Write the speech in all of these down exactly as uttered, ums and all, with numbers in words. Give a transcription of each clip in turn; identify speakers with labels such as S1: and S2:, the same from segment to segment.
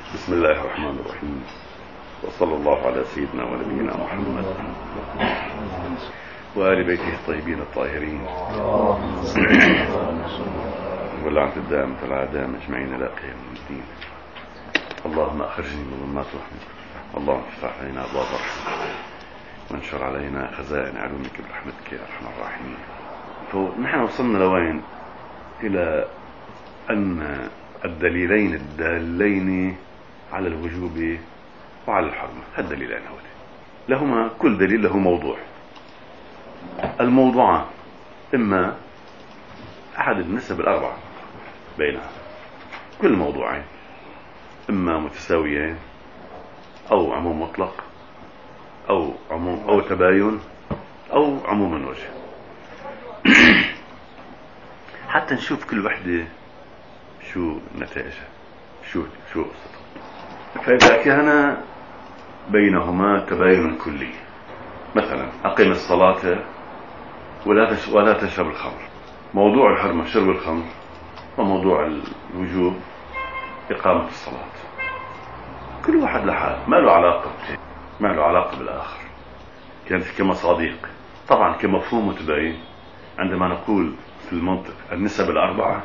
S1: بسم الله الرحمن الرحيم، وصلى الله على سيدنا ونبينا محمد وآل بيته الطيبين الطاهرين واللعنة الدائمة على الأعداء أجمعين إلى قيام الدين. اللهم أخرجني من ظلمات رحمتك، اللهم افتح علينا أبواب رحمتك وانشر علينا خزائن علومك برحمتك يا أرحم الراحمين. فنحن وصلنا لوين؟ إلى أن الدليلين الدالين على الوجوب وعلى الحرمة، هالدليلين هؤلاء لهما كل دليل له موضوع. الموضوعان إما أحد النسب الأربعة بينها، كل موضوعين إما متساويين أو عموم مطلق أو عموم أو تباين أو عموم من وجه، حتى نشوف كل وحدة شو نتائجها، شو شو قصتها. فإذا كان بينهما تباين كلي، مثلا أقم الصلاة ولا ولا تشرب الخمر، موضوع الحرمة شرب الخمر، وموضوع الوجوب إقامة الصلاة. كل واحد لحال، ما له علاقة ما له علاقة بالآخر، كانت كمصادق. طبعا كمفهوم متباين عندما نقول في المنطق النسب الأربعة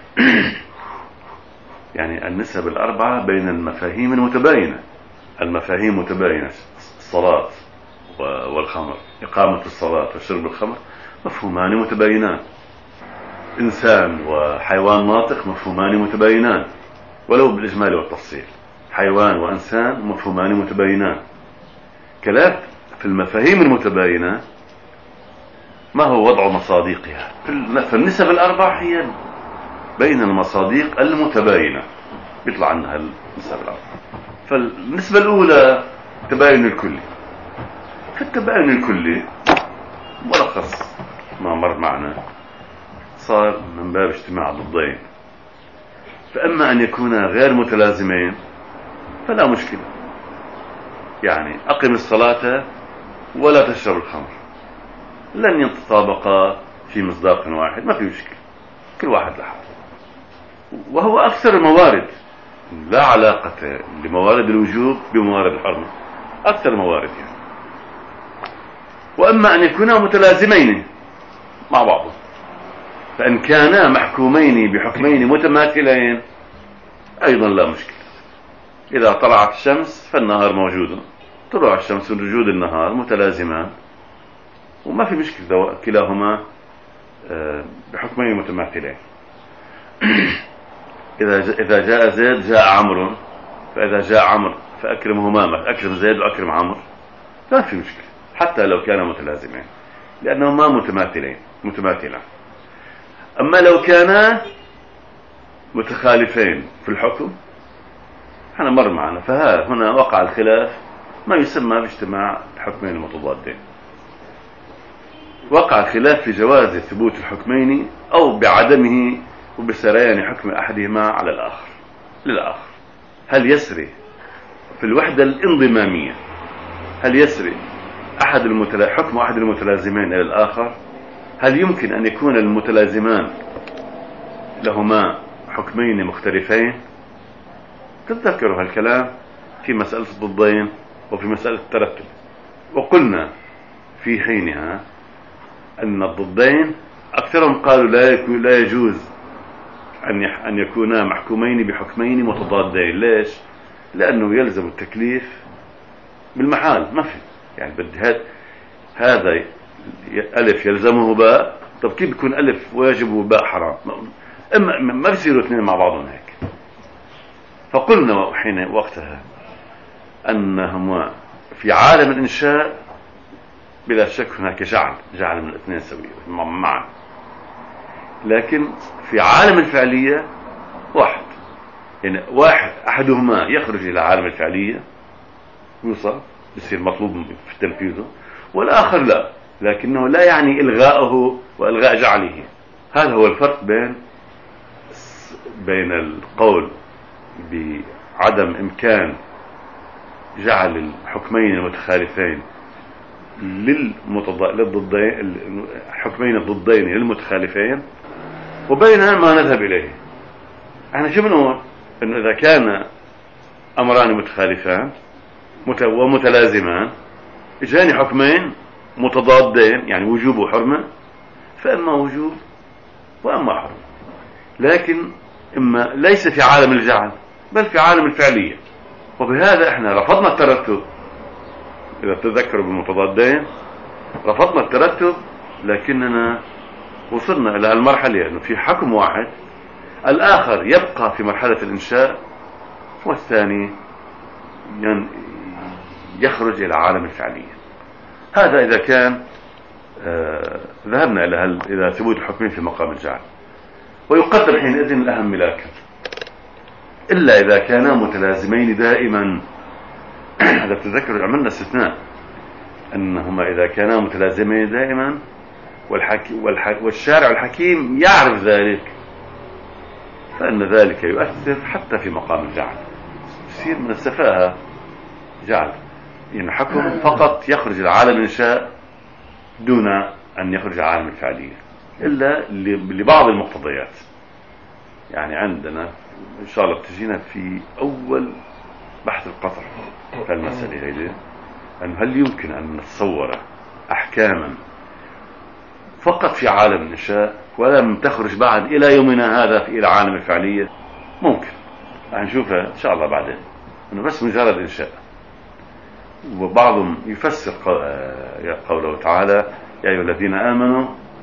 S1: يعني النسب الأربعة بين المفاهيم المتباينة. المفاهيم متباينة، الصلاة والخمر، إقامة الصلاة وشرب الخمر، مفهومان متباينان. إنسان وحيوان ناطق مفهومان متباينان ولو بالإجمال والتفصيل. حيوان وإنسان مفهومان متباينان. كذلك في المفاهيم المتباينة ما هو وضع مصادقها؟ فالنسب الأربعة هي بين المصادق المتباينة بيطلع عنها النسب الأربعة. فالنسبة الأولى تباين الكلي. في التباين الكلي ملخص ما مر معنا صار من باب اجتماع ضدين، فأما أن يكونا غير متلازمين فلا مشكلة، يعني أقم الصلاة ولا تشرب الخمر، لن يتطابقا في مصداق واحد، ما في مشكلة، كل واحد لحاله. وهو أكثر الموارد، لا علاقة لموارد الوجوب بموارد الحرمة، أكثر موارد يعني. وأما أن يكونا متلازمين مع بعضهم، فإن كانا محكومين بحكمين متماثلين أيضا لا مشكلة. إذا طلعت الشمس فالنهار موجود، طلوع الشمس ووجود النهار متلازمان وما في مشكلة، كلاهما بحكمين متماثلين. إذا إذا جاء زيد جاء عمرو، فإذا جاء عمرو فأكرمهما، أكرم زيد وأكرم عمرو، لا في مشكلة حتى لو كانا متلازمين لأنهما متماثلين متماثلان. أما لو كانا متخالفين في الحكم احنا مر معنا، فها هنا وقع الخلاف ما يسمى باجتماع الحكمين المتضادين. وقع الخلاف في جواز ثبوت الحكمين أو بعدمه وبسريان حكم أحدهما على الآخر للآخر. هل يسري في الوحدة الانضمامية، هل يسري أحد المتلا... حكم أحد المتلازمين إلى الآخر؟ هل يمكن أن يكون المتلازمان لهما حكمين مختلفين؟ تتذكروا هالكلام في مسألة الضدين وفي مسألة الترتب، وقلنا في حينها أن الضدين أكثرهم قالوا لا يكون لا يجوز أن أن يكونا محكومين بحكمين متضادين. ليش؟ لأنه يلزم التكليف بالمحال، ما في يعني بدي هذا ألف يلزمه باء، طب كيف بيكون ألف واجب وباء حرام؟ إما ما بيصيروا اثنين مع بعضهم هيك. فقلنا حين وقتها أنهما في عالم الإنشاء بلا شك هناك جعل جعل من الاثنين سويا معا، لكن في عالم الفعلية واحد، يعني واحد أحدهما يخرج إلى عالم الفعلية يوصل يصير مطلوب في تنفيذه، والآخر لا، لكنه لا يعني إلغاءه وإلغاء جعله. هذا هو الفرق بين بين القول بعدم إمكان جعل الحكمين المتخالفين للضدين، الحكمين الضدين للمتخالفين، وبين ما نذهب إليه. احنا شو بنقول؟ انه اذا كان أمران متخالفان ومتلازمان، إجاني حكمين متضادين، يعني وجوب وحرمة، فإما وجوب وأما حرمة، لكن إما ليس في عالم الجعل بل في عالم الفعلية. وبهذا احنا رفضنا الترتب، إذا تذكروا بالمتضادين رفضنا الترتب، لكننا وصلنا إلى المرحلة أنه في حكم واحد، الآخر يبقى في مرحلة الإنشاء والثاني يخرج إلى عالم الفعلية. هذا إذا كان آه ذهبنا إلى إلى ثبوت الحكمين في مقام الجعل. ويقدم حينئذ الأهم ملاكا، إلا إذا كانا متلازمين دائما. هذا تذكروا عملنا استثناء أنهما إذا كانا متلازمين دائما والحكي والحك والشارع الحكيم يعرف ذلك، فإن ذلك يؤثر حتى في مقام الجعل. يصير من السفاهة جعل يعني حكم فقط يخرج العالم الإنشاء دون أن يخرج العالم الفعلية، إلا لبعض المقتضيات. يعني عندنا إن شاء الله بتجينا في أول بحث القطر في المسألة هذه، أن هل يمكن أن نتصور أحكاما فقط في عالم الإنشاء ولم تخرج بعد إلى يومنا هذا إلى عالم الفعلية؟ ممكن، هنشوفها إن شاء الله بعدين، أنه بس مجرد إنشاء. وبعضهم يفسر قوله تعالى يا أيها الذين آمنوا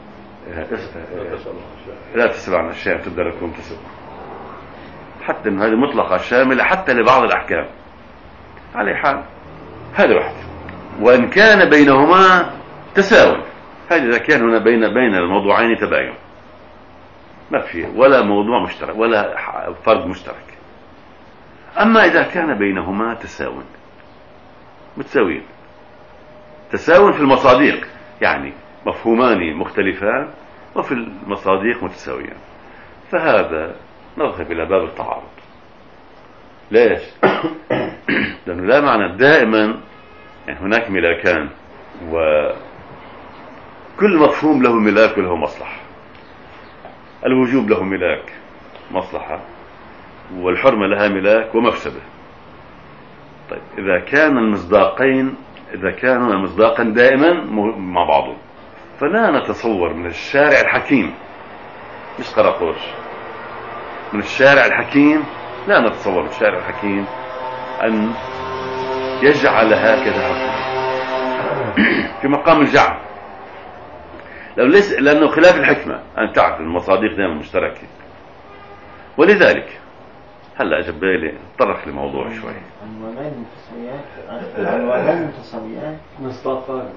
S1: لا تسألوا عن أشياء تبدأ لكم تسألوا، حتى أن هذه مطلقة شاملة حتى لبعض الأحكام. على حال هذا واحد. وإن كان بينهما تساوي، هذا إذا كان هنا بين بين الموضوعين تباين، ما في ولا موضوع مشترك ولا فرق مشترك. أما إذا كان بينهما تساوي متساويين، تساوي في المصادق، يعني مفهومان مختلفان وفي المصادق متساويان، فهذا نذهب إلى باب التعارض. ليش؟ لأنه لا معنى دائما يعني هناك ملاكان، وكل مفهوم له ملاك وله مصلحة. الوجوب له ملاك مصلحة، والحرمة لها ملاك ومفسدة. طيب إذا كان المصداقين إذا كانوا المصداقا دائما مع بعضهم، فلا نتصور من الشارع الحكيم، مش قراقوش، من الشارع الحكيم لا نتصور من الشارع الحكيم أن يجعل هكذا حكم في مقام الجعل، لو ليس لأنه خلاف الحكمة. أن تعرف المصادق دائما مشتركة، ولذلك هلا جبالي طرق لموضوع شوي.
S2: عنوانين متساويات، عنوانين متساويات مصداقان،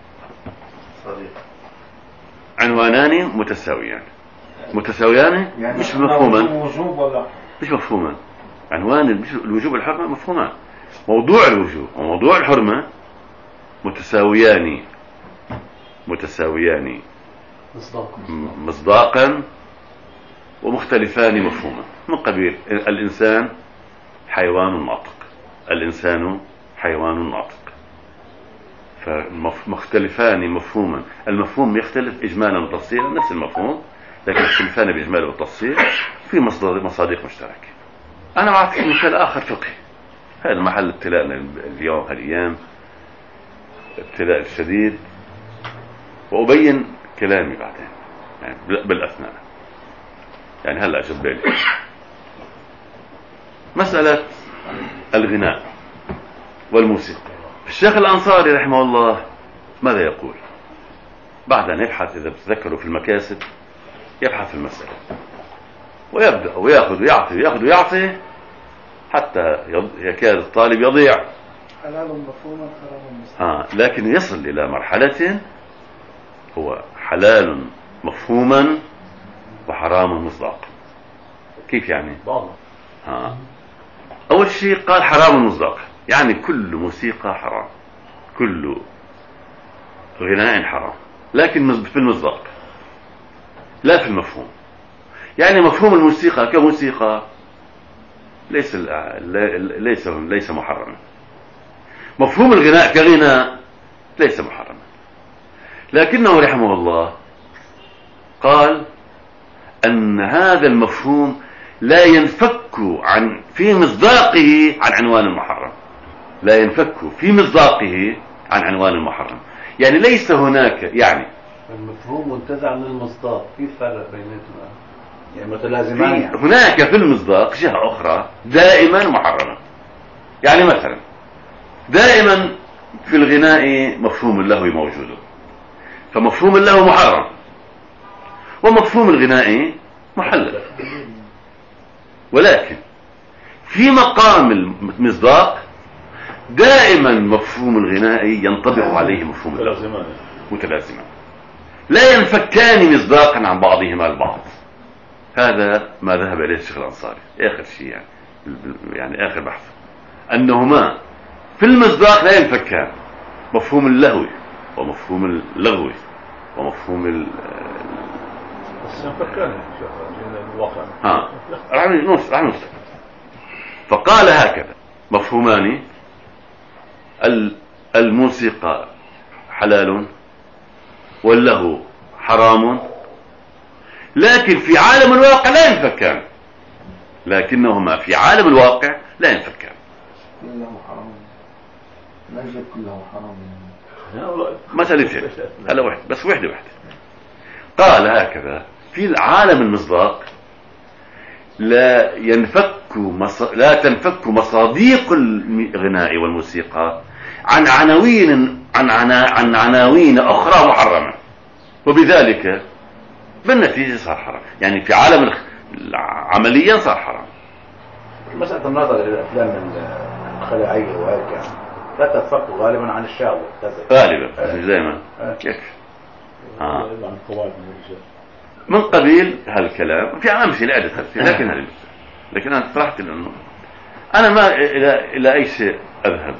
S1: عنوانان متساويان متساويان
S2: يعني
S1: مش مفهوما،
S2: وجوب ولا
S1: مش مفهوما. عنوان الوجوب والحرمة مفهومان، موضوع الوجوب وموضوع الحرمة متساويان متساويان مصداقا ومختلفان مفهوما، من قبيل الإنسان حيوان ناطق، الإنسان حيوان ناطق، فمختلفان مفهوما. المفهوم يختلف إجمالا وتفصيلا، نفس المفهوم لكن يختلفان بإجمال والتفصيل في مصادق مشتركة. أنا أعطيك مثال آخر فقهي، هذا محل ابتلاءنا اليوم هالأيام، ابتلاء الشديد، وأبين كلامي بعدين يعني بالأثناء. يعني هلأ جبالي مسألة الغناء والموسيقى. الشيخ الأنصاري رحمه الله ماذا يقول بعد أن يبحث، إذا بتذكروا في المكاسب، يبحث في المسألة ويبدأ ويأخذ ويعطي ويأخذ ويعطي حتى يكاد الطالب يضيع.
S2: حلال مفهوما حرام مستحب.
S1: آه لكن يصل إلى مرحلة هو حلال مفهوما وحرام مصداق. كيف يعني؟ آه. أول شيء قال حرام مصداق، يعني كل موسيقى حرام، كل غناء حرام، لكن في المصداق لا في المفهوم. يعني مفهوم الموسيقى كموسيقى ليس ليس ليس محرما، مفهوم الغناء كغناء ليس محرما. لكنه رحمه الله قال أن هذا المفهوم لا ينفك عن في مصداقه عن عنوان المحرم، لا ينفك في مصداقه عن عنوان المحرم. يعني ليس هناك، يعني
S3: المفهوم منتزع من المصداق، في فرق بيناتهم؟ يعني متلازمان. يعني
S1: هناك في المصداق جهة أخرى دائما محرمة. يعني مثلا دائما في الغناء مفهوم اللهو موجود، فمفهوم اللهو محرم ومفهوم الغناء محلل. ولكن في مقام المصداق دائما مفهوم الغناء ينطبق عليه مفهوم اللغو متلازمان، لا ينفكان مصداقا عن بعضهما البعض. هذا ما ذهب اليه الشيخ الانصاري اخر شيء، يعني يعني اخر بحث، انهما في المصداق لا ينفكان، مفهوم اللهو ومفهوم اللغو ومفهوم ال
S4: بس ينفكان الواقع.
S1: ها راح نوصل راح نوصل. فقال هكذا: مفهومان، الموسيقى حلال واللهو حرام، لكن في عالم الواقع لا ينفكان، لكنهما في عالم الواقع لا ينفكان.
S2: كله حرام، نجد كله حرام.
S1: مسألتين، هلا واحد بس، وحدة واحدة. قال هكذا: في عالم المصداق لا ينفك مص... لا تنفك مصاديق الغناء والموسيقى عن عناوين عن عنا... عن عناوين أخرى محرمة، وبذلك بالنتيجة صار حرام. يعني في عالم الخ... عمليا صار حرام.
S3: مسألة النظر إلى الأفلام الخلاعية وهيك يعني لا تنفك غالبا عن الشهوة،
S1: غالبا مش دائما. كيف؟ آه. من قبيل هالكلام في أمثلة عدة، لكن هذه لكن أنا طرحت لأنه أنا ما إلى إلى أي شيء أذهب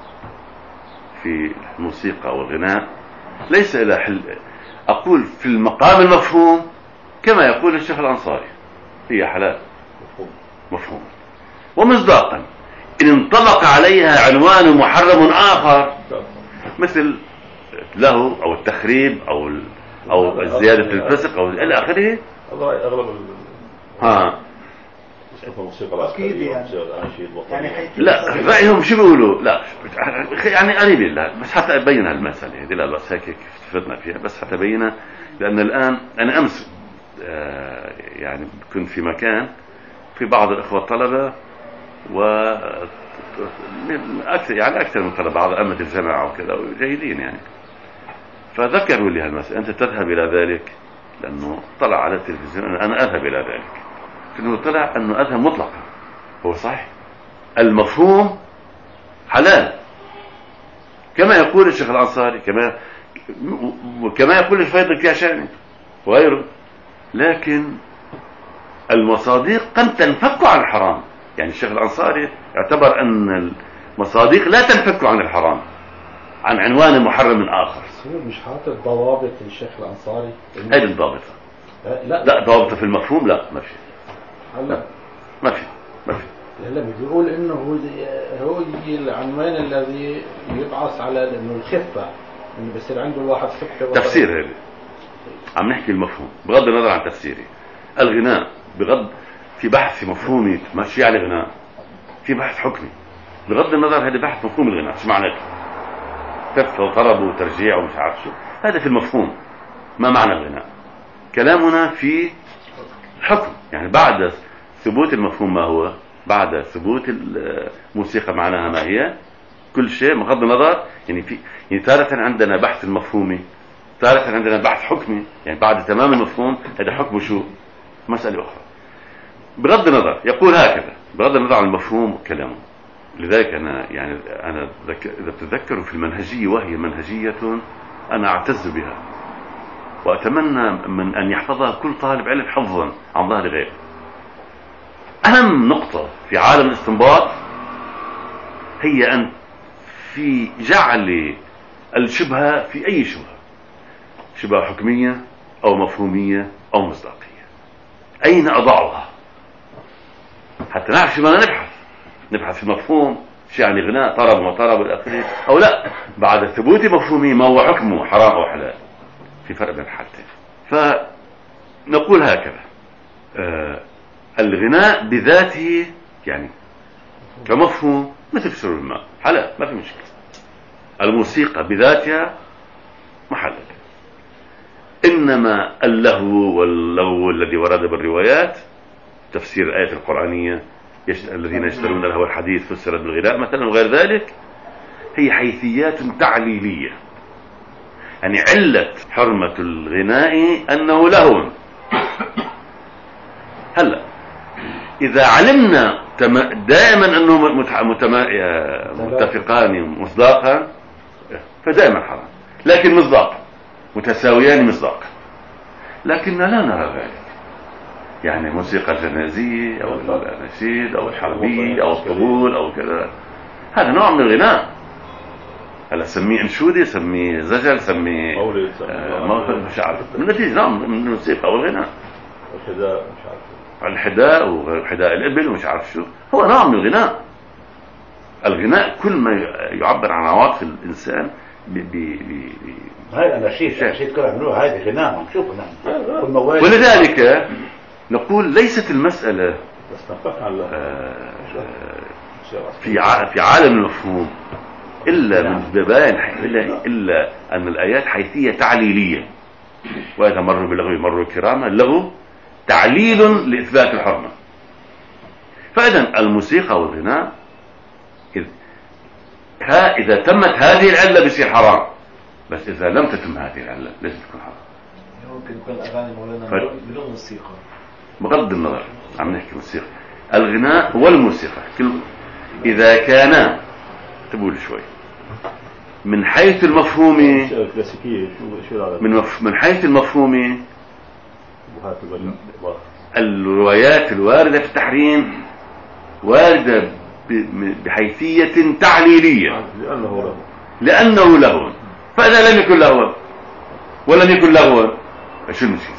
S1: في الموسيقى والغناء، ليس إلى حل. أقول في المقام المفهوم كما يقول الشيخ الأنصاري هي حلال مفهوم، ومصداقا إن انطبق عليها عنوان محرم آخر مثل له أو التخريب أو أو زيادة الفسق أو إلى آخره.
S4: أغلب
S1: ها
S4: الموسيقى
S2: أكيد يعني. يعني
S1: لا رأيهم شو بيقولوا؟ لا يعني قريب لا، بس حتى أبين هالمسألة هذه، لا بس هيك استفدنا فيها، بس حتى أبينها. لأن الآن أنا أمس آه يعني كنت في مكان في بعض الأخوة الطلبة و أكثر يعني أكثر من طلبة بعض أمة الجامعة وكذا جيدين يعني، فذكروا لي هالمسألة: أنت تذهب إلى ذلك؟ لأنه طلع على التلفزيون أنا أذهب إلى ذلك، لأنه طلع أنه أذهب مطلقا. هو صحيح المفهوم حلال كما يقول الشيخ الأنصاري، كما وكما يقول الفيض الكاشاني وغيره، لكن المصاديق قد تنفك عن الحرام. يعني الشيخ الأنصاري يعتبر أن المصاديق لا تنفك عن الحرام عن عنوان محرم آخر.
S3: مش حاطط ضوابط الشيخ الأنصاري؟
S1: هذه الضابطة.
S3: لا
S1: لا ضابطة في المفهوم لا ما في.
S3: هلا
S1: ما في ما في.
S3: هلا بيقول إنه هو هو العنوان الذي يبعث على إنه الخفة، إنه بصير عنده الواحد خفة.
S1: تفسير هذا عم نحكي المفهوم بغض النظر عن تفسيري. الغناء بغض في بحث في مفهومي ما شو يعني غناء، في بحث حكمي بغض النظر. هذا بحث مفهوم الغناء شو معناته، كف وطرب وترجيع ومش عارف شو، هذا في المفهوم. ما معنى الغناء؟ كلامنا في الحكم، يعني بعد ثبوت المفهوم ما هو، بعد ثبوت الموسيقى معناها ما هي، كل شيء بغض النظر. يعني في يعني تارة عندنا بحث المفهومي، تارة عندنا بحث حكمي، يعني بعد تمام المفهوم هذا حكم شو مسألة أخرى. بغض النظر يقول هكذا بغض النظر عن المفهوم كلامه. لذلك أنا يعني أنا إذا بتذكروا في المنهجية، وهي منهجية أنا أعتز بها وأتمنى من أن يحفظها كل طالب علم حفظا عن ظهر غيره. أهم نقطة في عالم الاستنباط هي أن في جعل الشبهة في أي شبهة، شبهة حكمية أو مفهومية أو مصداقية، أين أضعها حتى نعرف شو بدنا نبحث. نبحث في مفهوم شو يعني غناء، طرب وطرب والآخرين، أو لا بعد ثبوت مفهومي ما هو حكمه حرام أو حلال. في فرق بين الحالتين. فنقول هكذا: آه الغناء بذاته يعني كمفهوم مثل شرب الماء حلال ما في مشكلة. الموسيقى بذاتها محلل. إنما اللهو واللغو الذي ورد بالروايات تفسير الآية القرآنية يشت... الذين يشترون لهو الحديث فسرت بالغناء مثلا وغير ذلك هي حيثيات تعليلية. يعني علة حرمة الغناء أنه لهو. هلا إذا علمنا دائما أنه متما... متفقان مصداقا فدائما حرام، لكن مصداق متساويان مصداق، لكننا لا نرى ذلك. يعني موسيقى الجنازية أو النشيد أو الحربي أو الطبول أو كذا هذا نوع من الغناء. هلا سميه انشودي، سميه زجل، سميه
S4: مولد،
S1: آه مش عارف النتيجة نوع من الموسيقى والغناء.
S4: الحداء مش عارف
S1: الحداء وحداء الإبل ومش عارف شو هو نوع من الغناء. الغناء كل ما يعبر عن عواطف الإنسان ب ب ب
S5: هاي الأناشيد الأناشيد كلها بنقولها هذه غناء شوف غناء كل موال.
S1: ولذلك نقول ليست المسألة
S4: بس نفق على
S1: آه في في عالم المفهوم إلا من ببان إلا, إلا أن الآيات حيثية تعليلية، وإذا مروا باللغو مروا كراما. اللغو تعليل لإثبات الحرمة. فإذا الموسيقى والغناء إذا تمت هذه العلة بيصير حرام، بس إذا لم تتم هذه العلة ليس تكون حرام.
S2: ممكن يكون الأغاني مولانا بدون موسيقى
S1: بغض النظر عم نحكي موسيقى. الغناء والموسيقى كل إذا كانا تقول شوي من حيث المفهوم
S4: كلاسيكية شو شو
S1: من مف... من حيث المفهوم الروايات الواردة في التحريم واردة ب... بحيثية تعليلية
S4: لأنه له
S1: لأنه لهو. فإذا لم يكن لهوا ولم يكن لهوا شو المشكلة؟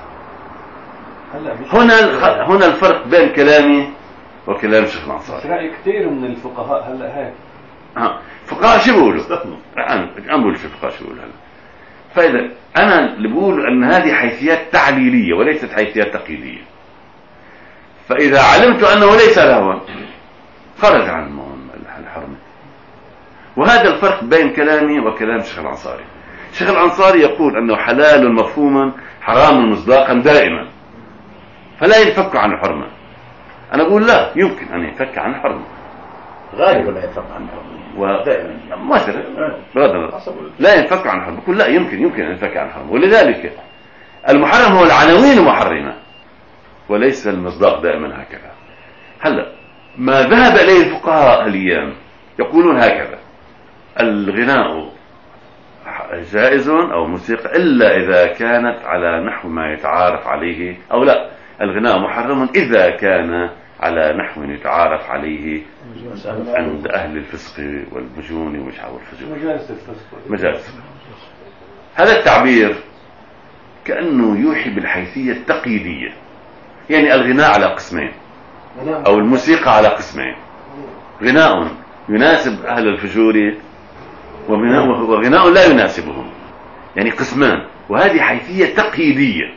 S1: هنا هنا الفرق بين كلامي وكلام الشيخ الأنصاري.
S2: رأي كثير من الفقهاء هلا هيك.
S1: ها فقهاء شو بيقولوا؟ أنا أنا بقول شو الفقهاء شو بيقولوا هلا. فإذا أنا اللي بقول أن هذه حيثيات تعليلية وليست حيثيات تقييدية. فإذا علمت أنه ليس لهوا خرج عن الحرمة. وهذا الفرق بين كلامي وكلام الشيخ الأنصاري. الشيخ الأنصاري يقول أنه حلال مفهوما حرام مصداقا دائما فلا ينفك عن الحرمة. أنا أقول لا يمكن أن ينفك عن الحرمة
S5: غالبا لا ينفك عن الحرمة
S1: دائما مثلا لا ينفك عن الحرمة. أقول لا يمكن يمكن أن ينفك عن الحرمة. ولذلك المحرم هو العناوين محرمة وليس المصداق دائما هكذا. هلا ما ذهب إليه الفقهاء اليوم يقولون هكذا: الغناء جائز أو موسيقى إلا إذا كانت على نحو ما يتعارف عليه، أو لا الغناء محرم إذا كان على نحو يتعارف عليه عند أهل الفسق والمجون والفجور
S2: مجالس الفسق
S1: مجالس. هذا التعبير كأنه يوحي بالحيثية التقييدية. يعني الغناء على قسمين أو الموسيقى على قسمين: غناء يناسب أهل الفجور وغناء لا يناسبهم، يعني قسمان. وهذه حيثية تقييدية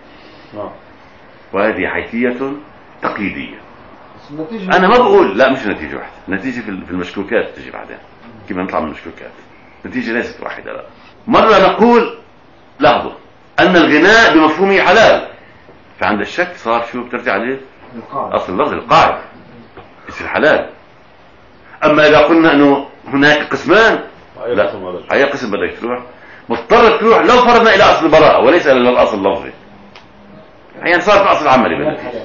S1: وهذه حيثية تقييدية. أنا ما بقول لا مش نتيجة واحدة، نتيجة في المشكوكات تجي بعدين كيف نطلع من المشكوكات. نتيجة ليست واحدة. لا مرة نقول لاحظوا أن الغناء بمفهومه حلال، فعند الشك صار شو بترجع عليه أصل اللفظ القاعدة يصير حلال. أما إذا قلنا أنه هناك قسمان لا هي قسم بدك تروح مضطر تروح لو فرضنا إلى أصل البراءة وليس إلى الأصل اللفظي. يعني صار في أصل عملي بالنتيجة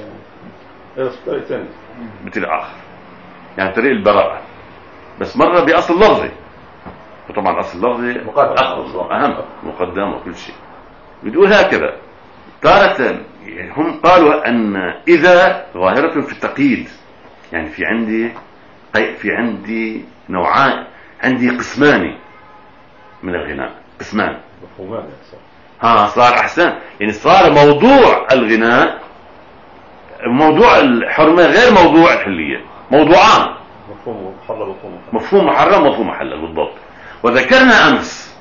S1: بطريق آخر، يعني طريق البراءة بس مرة بأصل لفظي. وطبعا أصل لفظي أهم مقدم وكل شيء. بتقول هكذا تارة هم قالوا أن إذا ظاهرة في التقييد، يعني في عندي في عندي نوعان، عندي قسمان من الغناء، قسمان ها صار أحسن. يعني صار موضوع الغناء موضوع الحرمة غير موضوع الحلية، موضوعان:
S4: مفهوم محرم
S1: مفهوم محرم مفهوم محلل بالضبط. وذكرنا أمس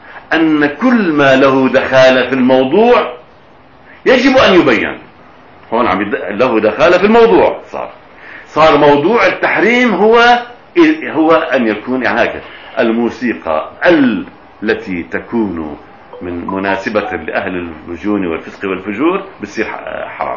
S1: أن كل ما له دخالة في الموضوع يجب أن يبين. هون عم يد... له دخالة في الموضوع. صار صار موضوع التحريم هو هو أن يكون يعني هكذا الموسيقى التي تكون من مناسبة لأهل الفجون والفسق والفجور بتصير حرام.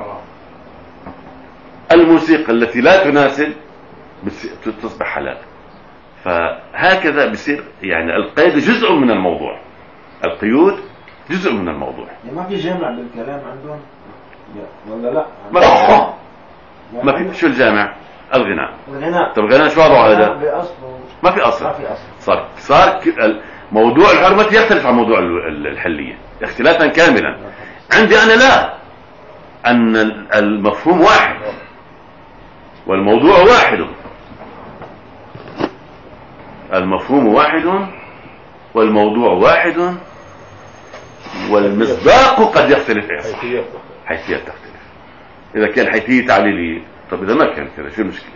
S1: الموسيقى التي لا تناسب تصبح حلال. فهكذا بصير يعني القيد جزء من الموضوع، القيود جزء من الموضوع.
S3: ما في جامع بالكلام عندهم ولا لا؟
S1: ما في ما في. شو الجامع؟ الغناء.
S3: الغناء.
S1: طب الغناء شو وضعه هذا؟
S3: بأصله
S1: ما في أصل.
S3: ما في أصل.
S1: صار صار موضوع الحرمة يختلف عن موضوع الحلية اختلافا كاملا. عندي أنا لا، أن المفهوم واحد والموضوع واحد. المفهوم واحد والموضوع واحد والمصداق قد يختلف.
S4: حيثيات
S1: حيثيات تختلف. إذا كان حيثية تعليلية، طب إذا ما كان كذا شو المشكلة؟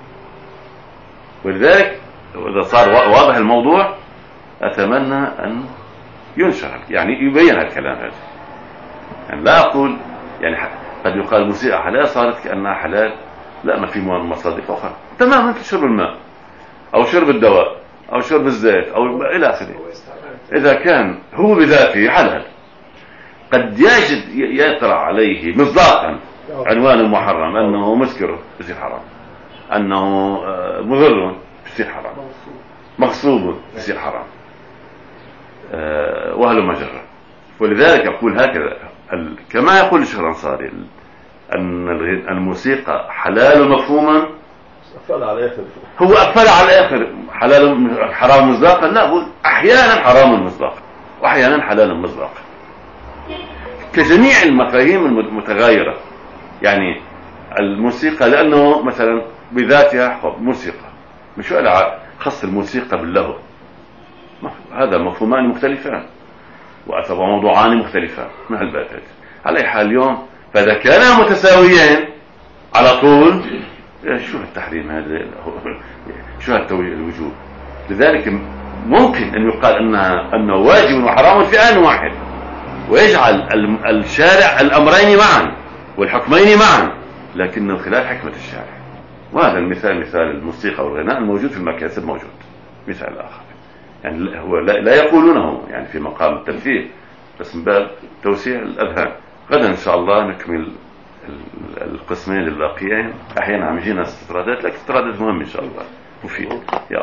S1: ولذلك إذا صار واضح الموضوع أتمنى أن ينشر يعني يبين الكلام هذا. يعني لا أقول يعني قد يقال الموسيقى حلال صارت كأنها حلال، لا، ما في مصادق أخرى تماما. مثل شرب الماء أو شرب الدواء أو شرب الزيت أو إلى آخره. إذا كان هو بذاته حلال قد يجد يطرأ عليه مصداقا عنوان محرم أنه مسكر يصير حرام، أنه مضر يصير حرام، مغصوب يصير حرام، وهل مجرى. ولذلك أقول هكذا كما يقول الشيخ الأنصاري أن الموسيقى حلال مفهوما
S4: أقفل على الآخر.
S1: هو أقفل على الآخر حلال حرام مصداقا، لا، هو أحيانا حرام مصداقا وأحيانا حلال مصداقا كجميع المفاهيم المتغايرة. يعني الموسيقى لأنه مثلا بذاتها موسيقى، مش ولا خص الموسيقى باللهو، هذا مفهومان مختلفان وأثبوا موضوعان مختلفان من هالباب. على أي حال اليوم فإذا كانا متساويين على طول شو التحريم هذا، شو الوجوب. لذلك ممكن أن يقال أنها أنه واجب وحرام في آن واحد، ويجعل الشارع الأمرين معا والحكمين معا، لكنه خلال حكمة الشارع. وهذا المثال مثال الموسيقى والغناء الموجود في المكاسب موجود. مثال آخر يعني هو لا يقولونه يعني في مقام الترفيه، بس من باب توسيع الأذهان. غدا إن شاء الله نكمل القسمين الباقيين. أحيانا عم يجينا استطرادات، لكن استطرادات مهمة إن شاء الله مفيد.